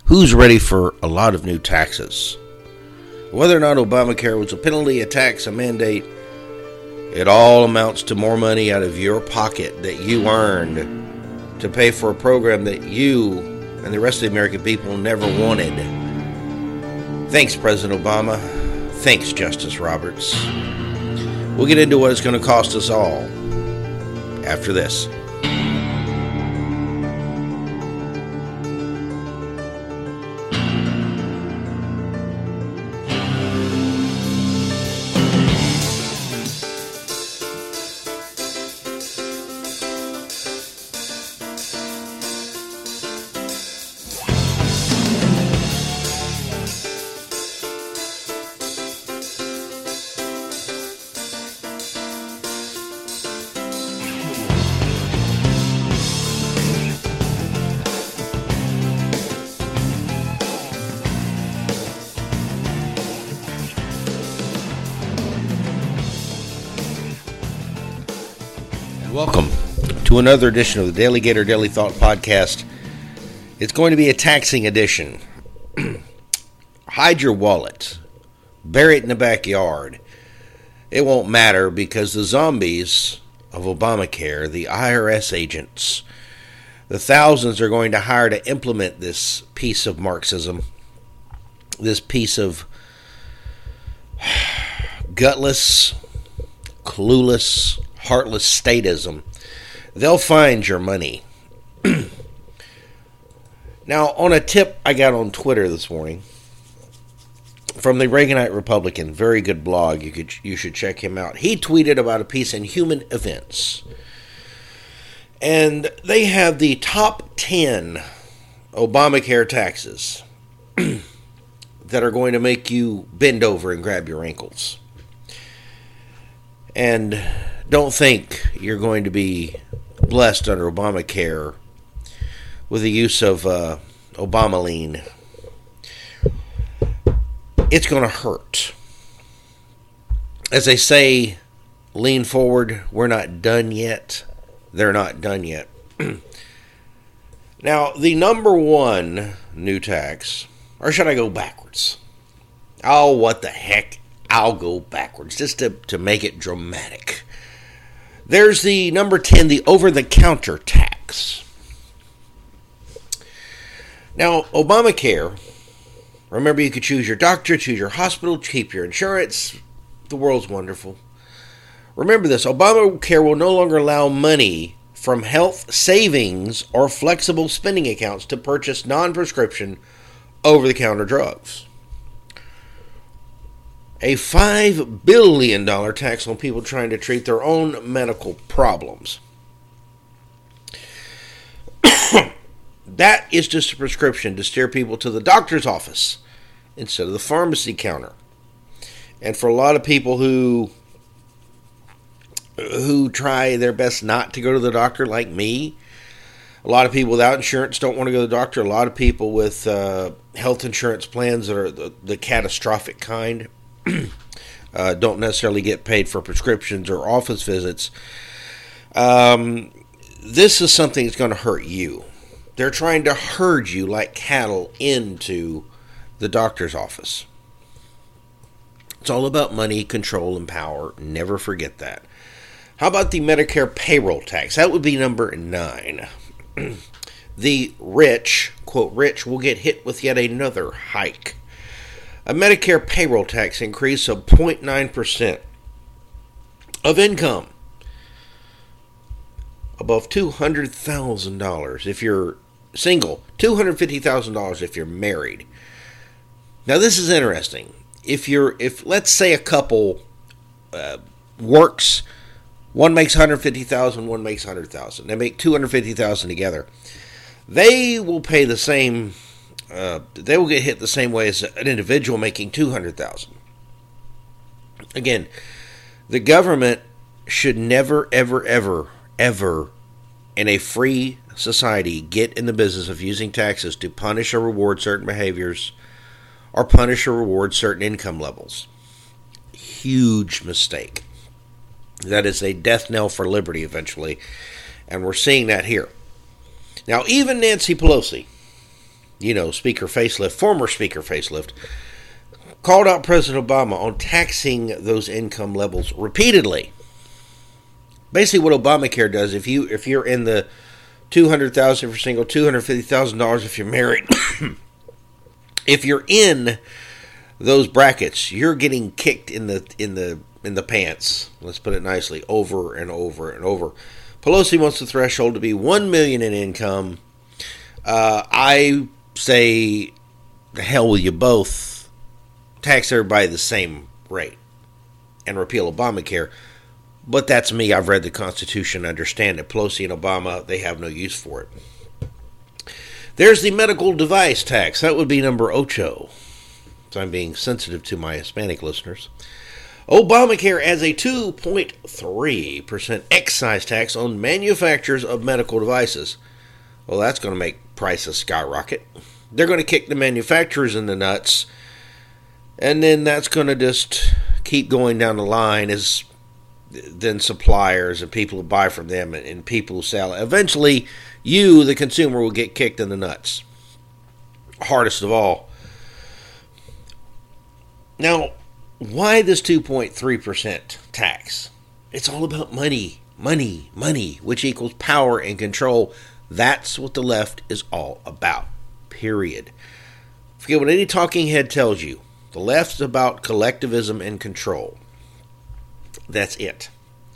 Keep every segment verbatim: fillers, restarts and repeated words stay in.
who's ready for a lot of new taxes? Whether or not Obamacare was a penalty, a tax, a mandate, it all amounts to more money out of your pocket that you earned to pay for a program that you and the rest of the American people never wanted. Thanks, President Obama. Thanks, Justice Roberts. We'll get into what it's going to cost us all after this. Welcome to another edition of the Daily Gator Daily Thought Podcast. It's going to be a taxing edition. Hide your wallet. Bury it in the backyard. It won't matter because the zombies of Obamacare, the I R S agents, the thousands are going to hire to implement this piece of Marxism, this piece of gutless, clueless, heartless statism. They'll find your money. Now, on a tip I got on Twitter this morning from the Reaganite Republican, very good blog, you could you should check him out. He tweeted about a piece in Human Events, and they have the top ten Obamacare taxes that are going to make you bend over and grab your ankles. And don't think you're going to be blessed under Obamacare with the use of uh, Obama-lean. It's going to hurt. As they say, lean forward, we're not done yet. They're not done yet. Now, the number one new tax, or should I go backwards? Oh, what the heck? I'll go backwards, just to, to make it dramatic. There's the number ten, the over-the-counter tax. Now, Obamacare, remember you could choose your doctor, choose your hospital, keep your insurance. The world's wonderful. Remember this, Obamacare will no longer allow money from health savings or flexible spending accounts to purchase non-prescription over-the-counter drugs. A five billion dollars tax on people trying to treat their own medical problems. That is just a prescription to steer people to the doctor's office instead of the pharmacy counter. And for a lot of people who who try their best not to go to the doctor, like me, a lot of people without insurance don't want to go to the doctor. A lot of people with uh, health insurance plans that are the, the catastrophic kind uh, don't necessarily get paid for prescriptions or office visits. Um, this is something that's going to hurt you. They're trying to herd you like cattle into the doctor's office. It's all about money, control, and power. Never forget that. How about the Medicare payroll tax? That would be number nine. The rich, quote, rich, will get hit with yet another hike. A Medicare payroll tax increase of zero point nine percent of income above two hundred thousand dollars if you're single, two hundred fifty thousand dollars if you're married. Now this is interesting. If you're, if let's say a couple uh, works, one makes one hundred fifty thousand dollars, one makes one hundred thousand dollars. They make two hundred fifty thousand dollars together. They will pay the same. Uh, they will get hit the same way as an individual making two hundred thousand dollars. Again, the government should never, ever, ever, ever, in a free society, get in the business of using taxes to punish or reward certain behaviors or punish or reward certain income levels. Huge mistake. That is a death knell for liberty eventually, and we're seeing that here. Now, even Nancy Pelosi, you know, Speaker Facelift, former Speaker Facelift, called out President Obama on taxing those income levels repeatedly. Basically, what Obamacare does, if you if you're in the two hundred thousand dollars for single, two hundred fifty thousand dollars if you're married, if you're in those brackets, you're getting kicked in the in the in the pants. Let's put it nicely, over and over and over. Pelosi wants the threshold to be one million dollars in income. Uh, I say, the hell with you both. Tax everybody the same rate and repeal Obamacare. But that's me. I've read the Constitution, understand that Pelosi and Obama, they have no use for it. There's the medical device tax. That would be number ocho. So I'm being sensitive to my Hispanic listeners. Obamacare adds a two point three percent excise tax on manufacturers of medical devices. Well, that's going to make prices skyrocket. They're going to kick the manufacturers in the nuts, and then that's going to just keep going down the line as then suppliers and people who buy from them and, and people who sell. Eventually, you, the consumer, will get kicked in the nuts. Hardest of all. Now, why this two point three percent tax? It's all about money, money, money, which equals power and control. That's what the left is all about, period. Forget what any talking head tells you. The left's about collectivism and control. That's it.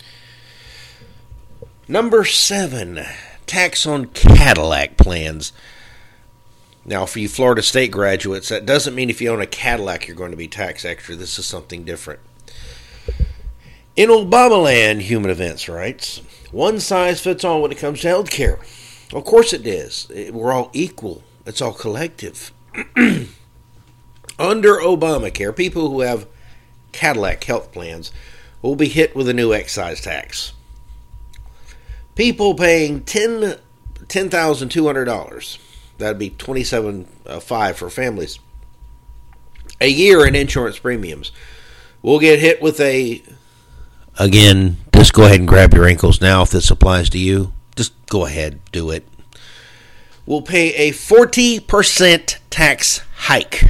Number seven, tax on Cadillac plans. Now, for you Florida State graduates, that doesn't mean if you own a Cadillac you're going to be taxed extra. This is something different. In Obamaland, Human Events writes, one size fits all when it comes to health care. Of course it is. We're all equal. It's all collective. Under Obamacare, people who have Cadillac health plans will be hit with a new excise tax. People paying ten thousand two hundred dollars, that'd be twenty-seven thousand five hundred dollars for families, a year in insurance premiums, will get hit with a, again, just go ahead and grab your ankles now if this applies to you. Just go ahead, do it. Will pay a forty percent tax hike,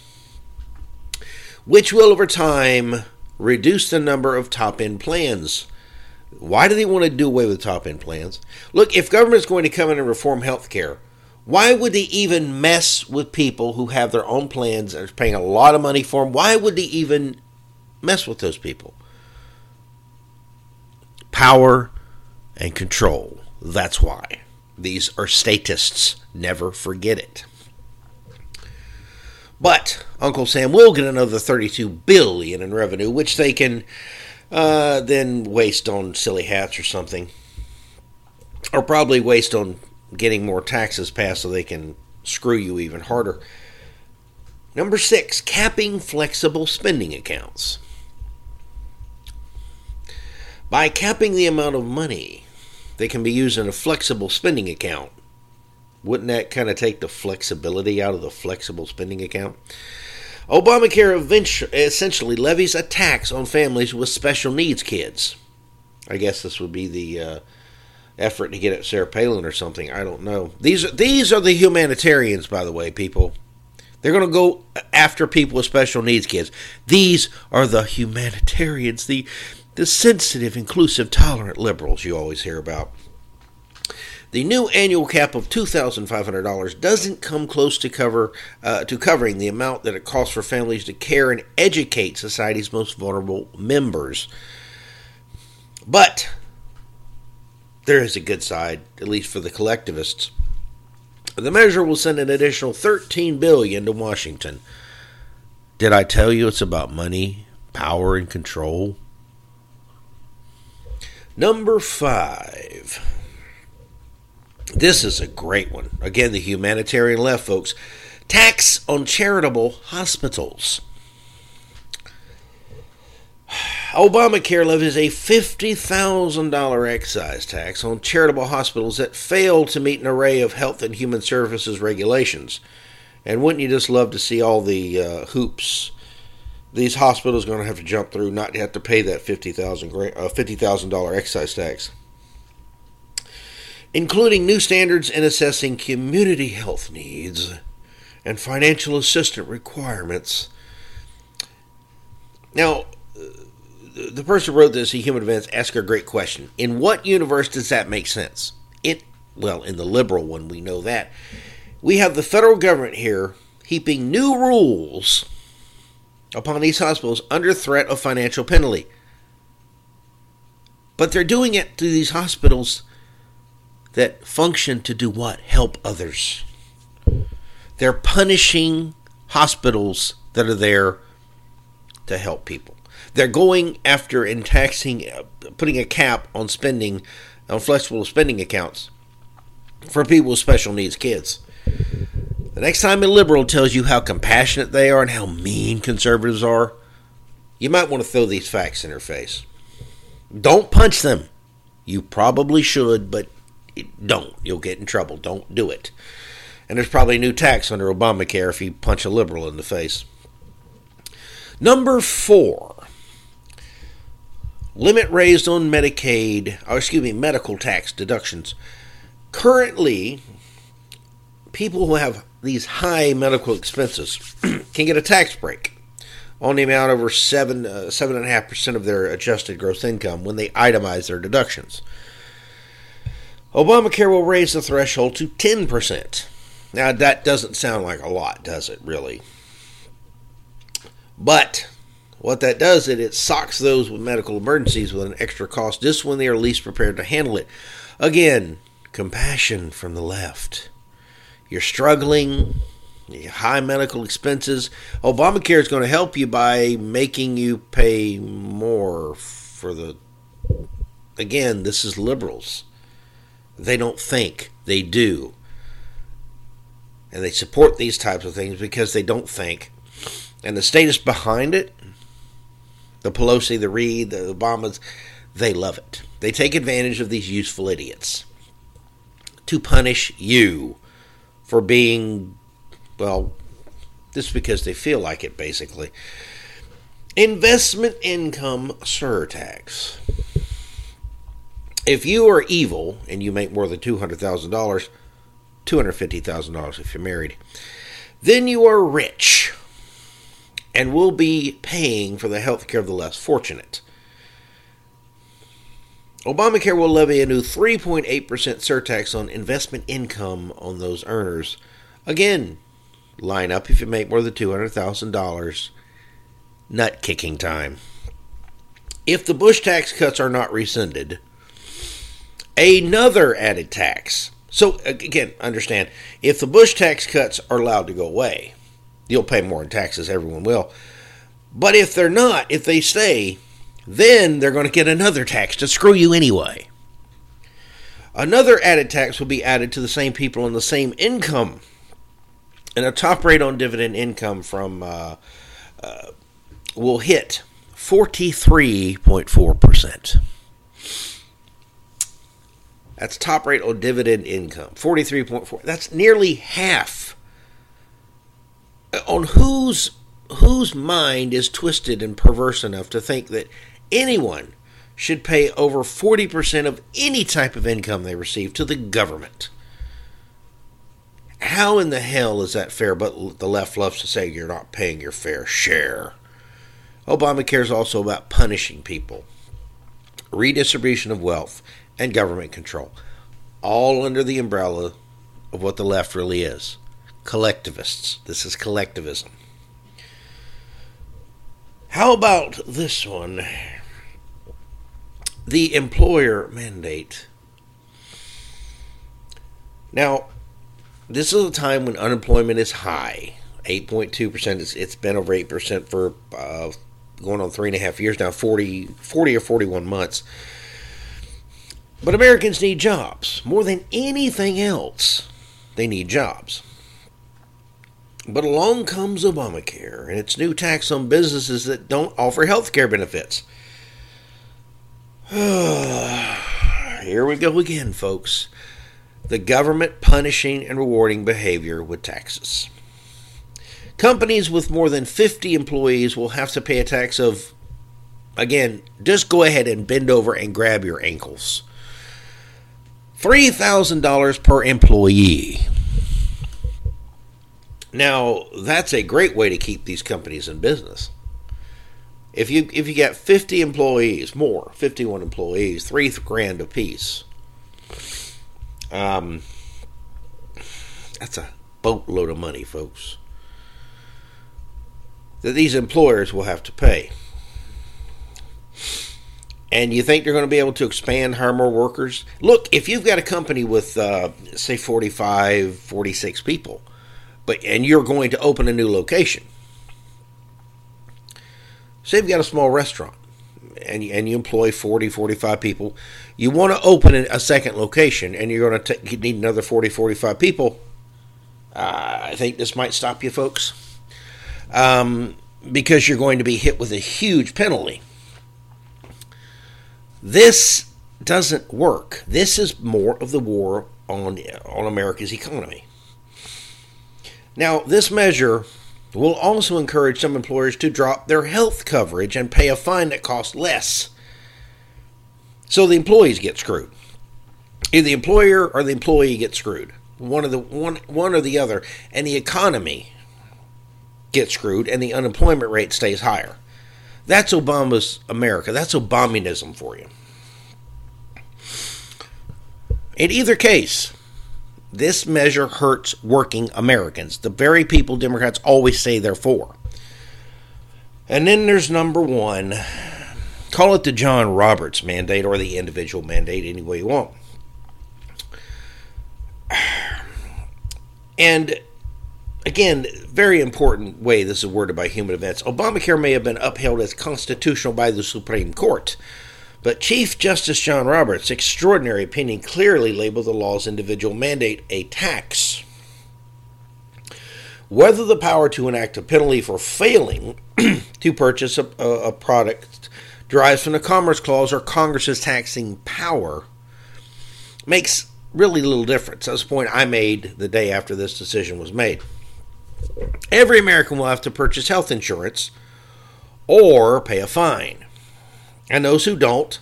which will over time reduce the number of top-end plans. Why do they want to do away with top-end plans? Look, if government's going to come in and reform health care, why would they even mess with people who have their own plans and are paying a lot of money for them? Why would they even mess with those people? Power and control. That's why. These are statists. Never forget it. But Uncle Sam will get another thirty-two billion dollars in revenue, which they can uh, then waste on silly hats or something. Or probably waste on getting more taxes passed so they can screw you even harder. Number six, capping flexible spending accounts. By capping the amount of money that can be used in a flexible spending account, wouldn't that kind of take the flexibility out of the flexible spending account? Obamacare essentially levies a tax on families with special needs kids. I guess this would be the uh, effort to get at Sarah Palin or something. I don't know. These are, these are the humanitarians, by the way, people. They're going to go after people with special needs kids. These are the humanitarians, the, the sensitive, inclusive, tolerant liberals you always hear about. The new annual cap of two thousand five hundred dollars doesn't come close to cover uh, to covering the amount that it costs for families to care and educate society's most vulnerable members. But there is a good side, at least for the collectivists. The measure will send an additional thirteen billion dollars to Washington. Did I tell you it's about money, power, and control? Number five. This is a great one. Again, the humanitarian left, folks. Tax on charitable hospitals. Obamacare levies a fifty thousand dollars excise tax on charitable hospitals that fail to meet an array of health and human services regulations. And wouldn't you just love to see all the uh, hoops these hospitals are going to have to jump through not to have to pay that fifty thousand dollars uh, fifty thousand dollars excise tax? Including new standards in assessing community health needs, and financial assistance requirements. Now, the person who wrote this, Human Events, asked a great question. In what universe does that make sense? It, well, in the liberal one, we know that. We have the federal government here heaping new rules upon these hospitals under threat of financial penalty. But they're doing it to these hospitals that function to do what? Help others. They're punishing hospitals that are there to help people. They're going after and taxing, uh, putting a cap on spending, on flexible spending accounts for people with special needs kids. The next time a liberal tells you how compassionate they are and how mean conservatives are, you might want to throw these facts in their face. Don't punch them. You probably should, but don't. You'll get in trouble. Don't do it. And there's probably a new tax under Obamacare if you punch a liberal in the face. Number four. Limit raised on Medicaid, or excuse me, medical tax deductions. Currently, people who have these high medical expenses can get a tax break on the amount over seven uh, seven and a half percent of their adjusted gross income when they itemize their deductions. Obamacare will raise the threshold to ten percent. Now that doesn't sound like a lot, does it? Really? But what that does is it socks those with medical emergencies with an extra cost just when they are least prepared to handle it. Again, compassion from the left. You're struggling, high medical expenses. Obamacare is going to help you by making you pay more for the... Again, this is liberals. They don't think, they do. And they support these types of things because they don't think. And the status behind it, the Pelosi, the Reid, the Obamas, they love it. They take advantage of these useful idiots to punish you for being, well, just because they feel like it, basically. Investment income surtax. If you are evil and you make more than two hundred thousand dollars, two hundred fifty thousand dollars if you're married, then you are rich and will be paying for the health care of the less fortunate. Obamacare will levy a new three point eight percent surtax on investment income on those earners. Again, line up if you make more than two hundred thousand dollars. Nut kicking time. If the Bush tax cuts are not rescinded, another added tax. So, again, understand, if the Bush tax cuts are allowed to go away, you'll pay more in taxes, everyone will. But if they're not, if they stay, then they're going to get another tax to screw you anyway. Another added tax will be added to the same people on the same income. And a top rate on dividend income from uh, uh, will hit forty-three point four percent. That's top rate on dividend income, forty-three point four. That's nearly half. On whose whose mind is twisted and perverse enough to think that anyone should pay over forty percent of any type of income they receive to the government? How in the hell is that fair? But the left loves to say you're not paying your fair share. Obamacare is also about punishing people, redistribution of wealth, and government control, all under the umbrella of what the left really is. Collectivists. This is collectivism. How about this one? The employer mandate. Now, this is a time when unemployment is high. eight point two percent. It's, it's been over eight percent for uh, going on three and a half years now, forty, forty or forty-one months. But Americans need jobs. More than anything else, they need jobs. But along comes Obamacare and its new tax on businesses that don't offer health care benefits. Here we go again, folks. The government punishing and rewarding behavior with taxes. Companies with more than fifty employees will have to pay a tax of, again, just go ahead and bend over and grab your ankles. three thousand dollars per employee. Now, that's a great way to keep these companies in business. If you if you got fifty employees, more, fifty-one employees, three grand apiece, um, that's a boatload of money, folks, that these employers will have to pay. And you think they're going to be able to expand, hire more workers? Look, if you've got a company with, uh, say, forty-five, forty-six people, but and you're going to open a new location, say you've got a small restaurant, and you, and you employ forty, forty-five people, you want to open a second location, and you're going to t- you need another forty, forty-five people, uh, I think this might stop you, folks, um, because you're going to be hit with a huge penalty. This doesn't work. This is more of the war on, on America's economy. Now, this measure will also encourage some employers to drop their health coverage and pay a fine that costs less. So the employees get screwed. Either the employer or the employee gets screwed. One of the one one or the other, and the economy gets screwed, and the unemployment rate stays higher. That's Obama's America. That's Obaministm for you. In either case, this measure hurts working Americans, the very people Democrats always say they're for. And then there's number one. Call it the John Roberts mandate or the individual mandate, any way you want. And again, very important way this is worded by Human Events. Obamacare may have been upheld as constitutional by the Supreme Court, but Chief Justice John Roberts' extraordinary opinion clearly labeled the law's individual mandate a tax. Whether the power to enact a penalty for failing to purchase a, a, a product derives from the Commerce Clause or Congress's taxing power makes really little difference. That's the point I made the day after this decision was made. Every American will have to purchase health insurance or pay a fine. And those who don't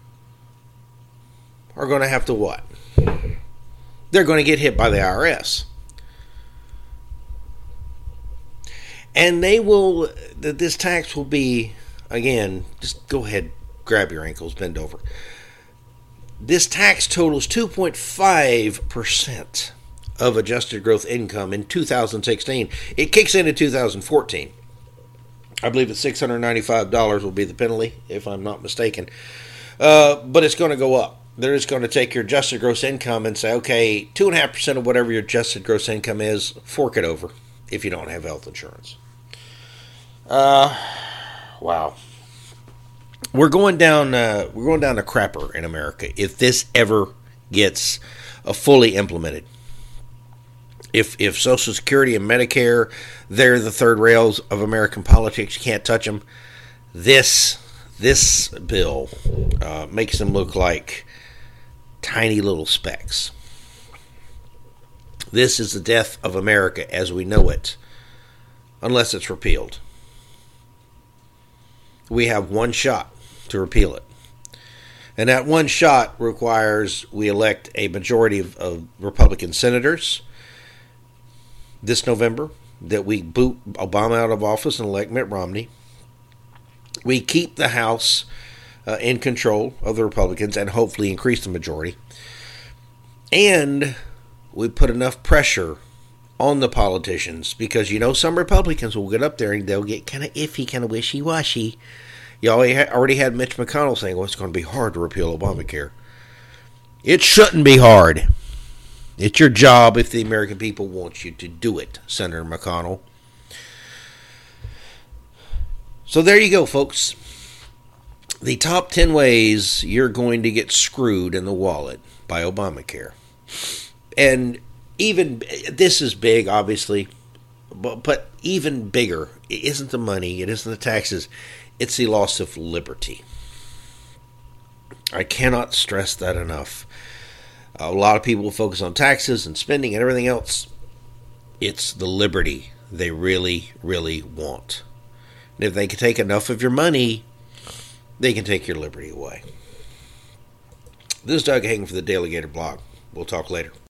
are going to have to what? They're going to get hit by the I R S. And they will, this tax will be, again, just go ahead, grab your ankles, bend over. This tax totals two point five percent of adjusted gross income in two thousand sixteen. It kicks in in two thousand fourteen. I believe it's six hundred ninety-five dollars will be the penalty, if I'm not mistaken. Uh, but it's going to go up. They're just going to take your adjusted gross income and say, okay, two point five percent of whatever your adjusted gross income is, fork it over if you don't have health insurance. Uh, wow. We're going down. Uh, we're going down the crapper in America if this ever gets uh, fully implemented. If if Social Security and Medicare, they're the third rails of American politics, you can't touch them. This this bill uh, makes them look like tiny little specks. This is the death of America as we know it, unless it's repealed. We have one shot to repeal it. And that one shot requires we elect a majority of, of Republican senators this November, that we boot Obama out of office and elect Mitt Romney. We keep the House uh, in control of the Republicans and hopefully increase the majority. And we put enough pressure on the politicians, because you know some Republicans will get up there and they'll get kind of iffy, kind of wishy-washy. You already had Mitch McConnell saying, well, it's going to be hard to repeal Obamacare. It shouldn't be hard. It's your job if the American people want you to do it, Senator McConnell. So there you go, folks. The top ten ways you're going to get screwed in the wallet by Obamacare. And even, this is big, obviously, but, but even bigger, it isn't the money, it isn't the taxes, it's the loss of liberty. I cannot stress that enough. A lot of people focus on taxes and spending and everything else. It's the liberty they really, really want. And if they can take enough of your money, they can take your liberty away. This is Doug Hagen for the Daily Gator blog. We'll talk later.